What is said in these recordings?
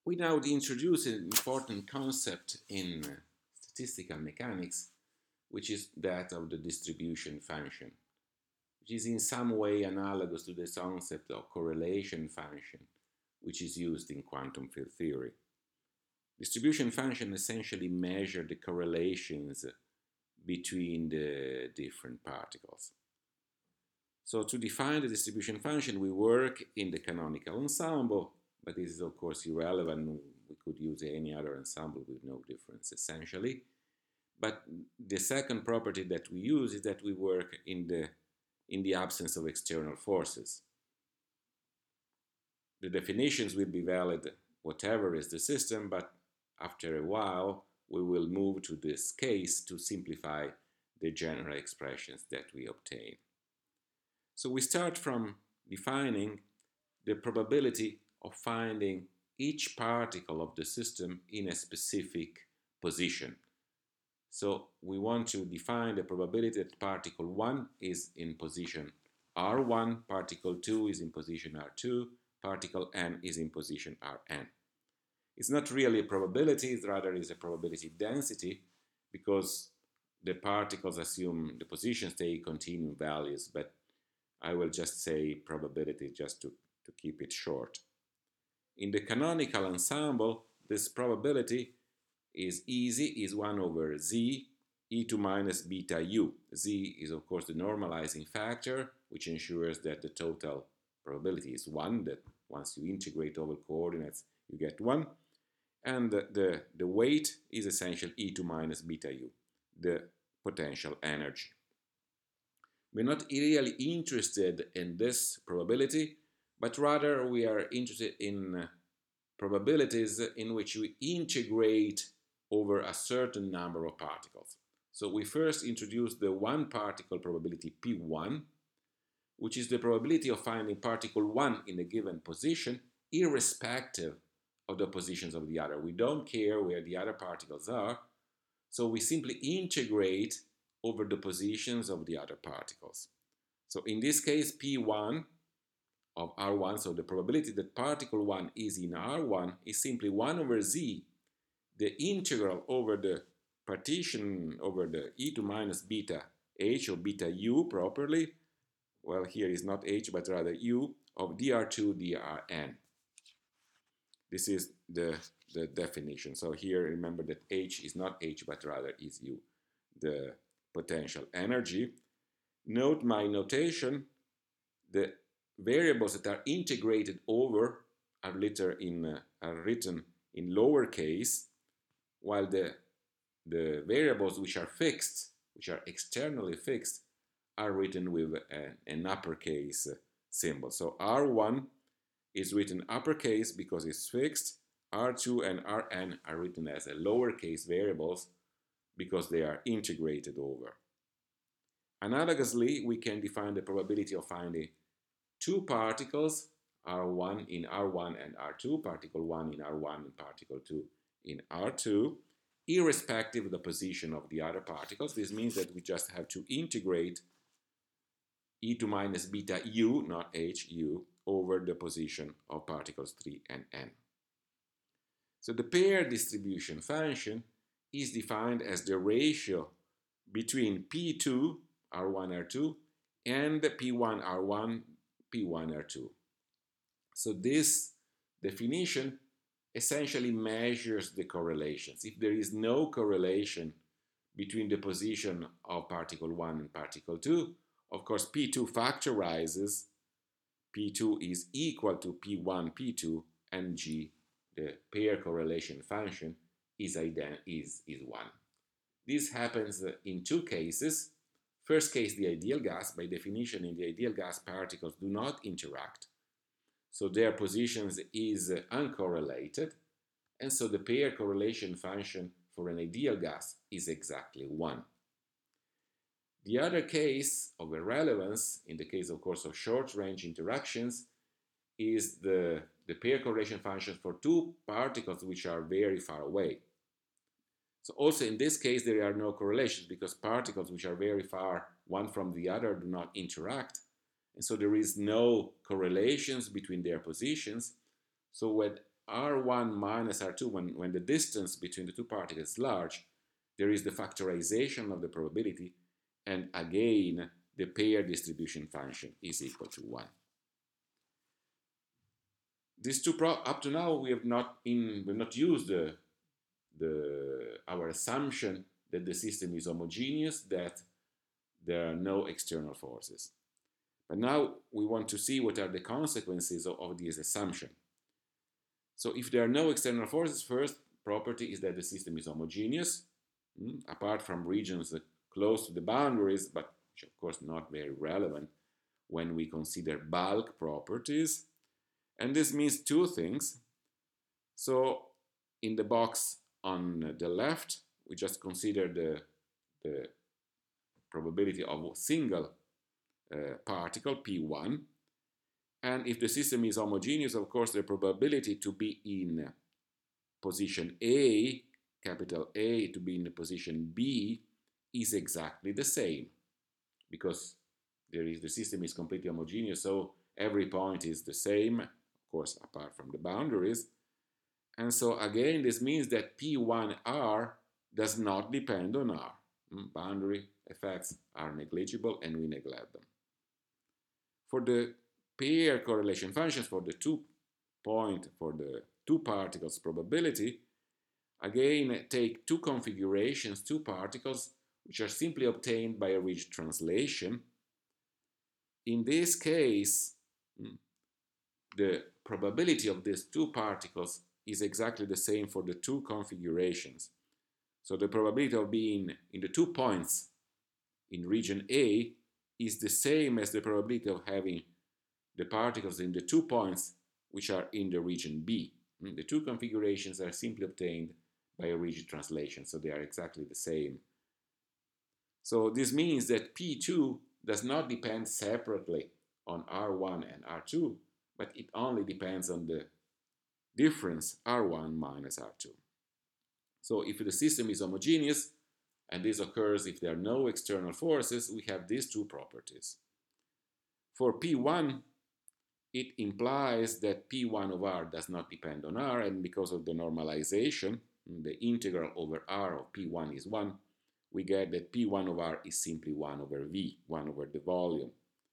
We now introduce an important concept in statistical mechanics, which is that of the distribution function, which is in some way analogous to the concept of correlation function, which is used in quantum field theory. Distribution function essentially measure the correlations between the different particles. So to define the distribution function, we work in the canonical ensemble, but this is of course irrelevant. We could use any other ensemble with no difference essentially. But the second property that we use is that we work in the absence of external forces. The definitions will be valid whatever is the system, but after a while we will move to this case to simplify the general expressions that we obtain. So we start from defining the probability of finding each particle of the system in a specific position. So we want to define the probability that particle 1 is in position R1, particle 2 is in position R2, particle n is in position Rn. It's not really a probability, it rather is a probability density, because the particles assume the positions take continuum values, but I will just say probability just to keep it short. In the canonical ensemble, this probability is easy, is 1 over z e2 minus beta u. Z is of course the normalizing factor, which ensures that the total probability is 1, that once you integrate over coordinates you get 1. And the weight is essentially e2 minus beta u, the potential energy. We're not really interested in this probability, but rather we are interested in probabilities in which we integrate over a certain number of particles. So we first introduce the one particle probability P1, which is the probability of finding particle 1 in a given position, irrespective of the positions of the other. We don't care where the other particles are, so we simply integrate over the positions of the other particles. So in this case, P1 of R1, so the probability that particle 1 is in R1 is simply 1 over z, the integral over the partition over the e2 minus beta h or beta u properly, well here is not h but rather u, of dr2 drn. This is the definition. So here remember that h is not h but rather is u, the potential energy. Note my notation, the variables that are integrated over are written in lowercase, while the variables which are fixed, which are externally fixed, are written with an uppercase symbol. So R1 is written uppercase because it's fixed. R2 and Rn are written as lowercase variables because they are integrated over. Analogously, we can define the probability of finding two particles, R1 in R1 and R2, particle 1 in R1 and particle 2 in R2, irrespective of the position of the other particles. This means that we just have to integrate e2 minus beta u, not h, u, over the position of particles 3 and n. So the pair distribution function is defined as the ratio between P2, R1, R2, and P1, R1, P1, R2. So this definition essentially measures the correlations. If there is no correlation between the position of particle 1 and particle 2, of course P2 factorizes, P2 is equal to P1, P2, and G, the pair correlation function, is 1. This happens in two cases. First case, the ideal gas. By definition, in the ideal gas, particles do not interact, so their positions is uncorrelated, and so the pair correlation function for an ideal gas is exactly 1. The other case of irrelevance, in the case of course of short-range interactions, is the pair correlation function for two particles which are very far away. So also in this case there are no correlations because particles which are very far one from the other do not interact, and so there is no correlations between their positions. So R1 minus R2, when the distance between the two particles is large, there is the factorization of the probability, and again, the pair distribution function is equal to 1. These two up to now we have not used our assumption that the system is homogeneous, that there are no external forces. But now we want to see what are the consequences of this assumption. So if there are no external forces, first property is that the system is homogeneous, apart from regions close to the boundaries, but which of course not very relevant when we consider bulk properties. And this means two things. So in the box on the left, we just consider the probability of a single particle, P1. And if the system is homogeneous, of course, the probability to be in position A, capital A, to be in position B is exactly the same, because the system is completely homogeneous, so every point is the same, of course, apart from the boundaries. And so again, this means that P1R does not depend on R. Boundary effects are negligible, and we neglect them. For the pair correlation functions, for the two particles probability, again, take two configurations, two particles, which are simply obtained by a ridge translation. In this case, the probability of these two particles is exactly the same for the two configurations. So the probability of being in the 2 points in region A is the same as the probability of having the particles in the 2 points which are in the region B. The two configurations are simply obtained by a ridge translation, so they are exactly the same. So this means that P2 does not depend separately on R1 and R2, but it only depends on the difference R1 minus R2. So if the system is homogeneous, and this occurs if there are no external forces, we have these two properties. For P1, it implies that P1 of R does not depend on R, and because of the normalization, the integral over R of P1 is 1, we get that P1 of R is simply 1 over V, 1 over the volume.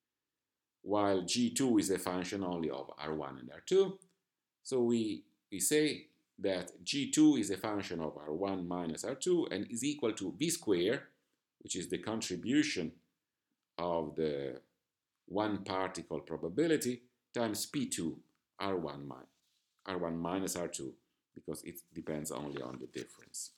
While G2 is a function only of R1 and R2, so we say that G2 is a function of R1 minus R2 and is equal to V squared, which is the contribution of the one particle probability, times P2 R1 minus R2, because it depends only on the difference.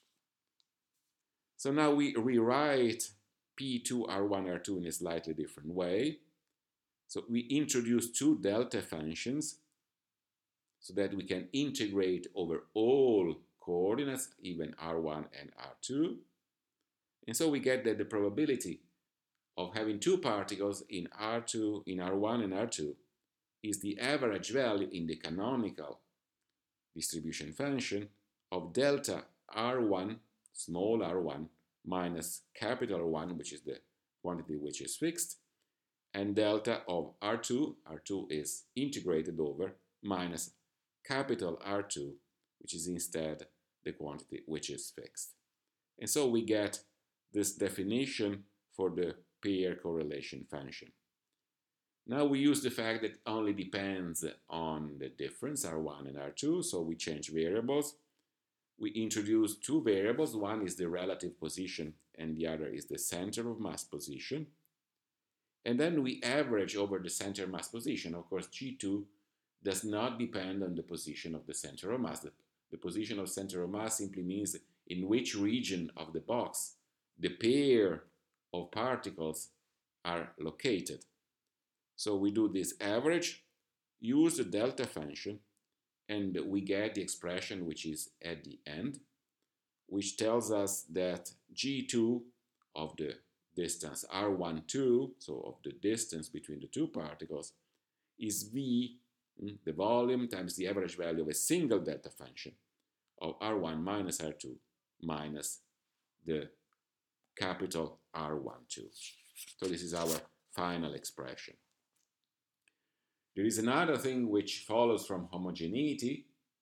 So now we rewrite P2 R1 R2 in a slightly different way. So we introduce two delta functions so that we can integrate over all coordinates, even R1 and R2. And so we get that the probability of having two particles in R2, in R1 and R2 is the average value in the canonical distribution function of delta R1, small r1, minus capital R1, which is the quantity which is fixed, and delta of R2 is integrated over, minus capital R2, which is instead the quantity which is fixed. And so we get this definition for the pair correlation function. Now we use the fact that it only depends on the difference, R1 and R2, so we change variables. We introduce two variables, one is the relative position and the other is the center of mass position. And then we average over the center of mass position. Of course, G2 does not depend on the position of the center of mass. The position of center of mass simply means in which region of the box the pair of particles are located. So we do this average, use the delta function, and we get the expression which is at the end, which tells us that G2 of the distance R12, so of the distance between the two particles, is V, the volume, times the average value of a single delta function of R1 minus R2 minus the capital R12. So this is our final expression. There is another thing which follows from homogeneity,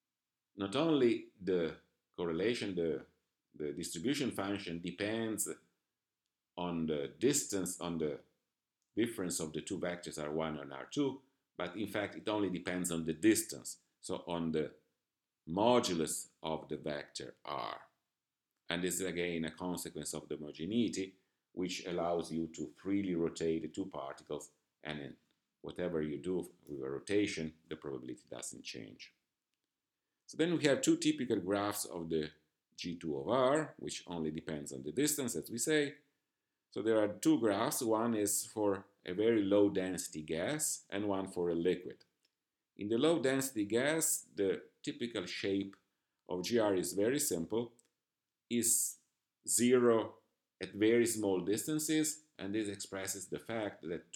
not only the correlation, the distribution function depends on the distance, on the difference of the two vectors R1 and R2, but in fact it only depends on the distance, so on the modulus of the vector R. And this is again a consequence of the homogeneity, which allows you to freely rotate the two particles, and in whatever you do with a rotation, the probability doesn't change. So then we have two typical graphs of the G2 of R, which only depends on the distance, as we say. So there are two graphs. One is for a very low density gas and one for a liquid. In the low density gas, the typical shape of GR is very simple, is zero at very small distances, and this expresses the fact that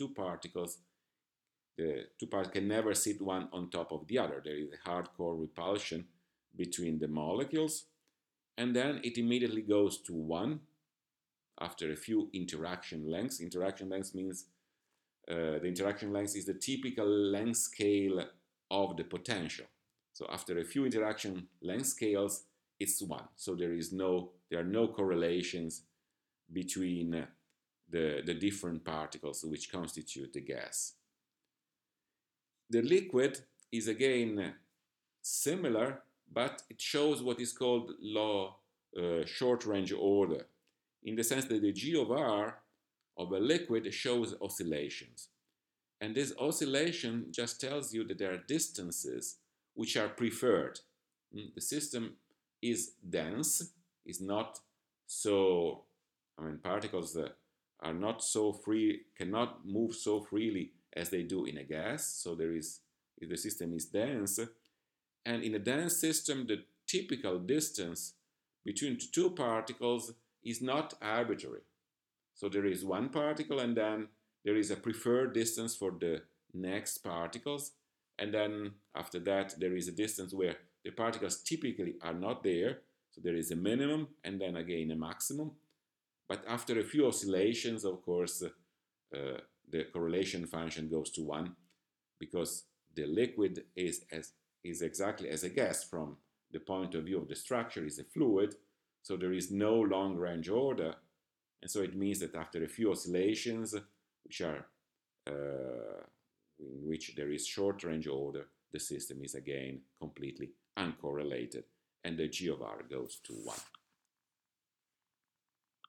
the two particles can never sit one on top of the other. There is a hardcore repulsion between the molecules, and then it immediately goes to 1 after a few interaction lengths. Interaction lengths means the interaction length is the typical length scale of the potential. So after a few interaction length scales, it's 1. So there are no correlations between the different particles which constitute the gas. The liquid is again similar, but it shows what is called low short range order, in the sense that the G of R of a liquid shows oscillations. And this oscillation just tells you that there are distances which are preferred. The system is dense, is not so, particles are not so free, cannot move so freely as they do in a gas. So the system is dense. And in a dense system, the typical distance between two particles is not arbitrary. So there is one particle, and then there is a preferred distance for the next particles. And then after that, there is a distance where the particles typically are not there. So there is a minimum and then again a maximum. But after a few oscillations, of course, the correlation function goes to 1, because the liquid is exactly as a gas from the point of view of the structure, is a fluid. So there is no long range order. And so it means that after a few oscillations, which are in which there is short range order, the system is again completely uncorrelated, and the G of R goes to 1.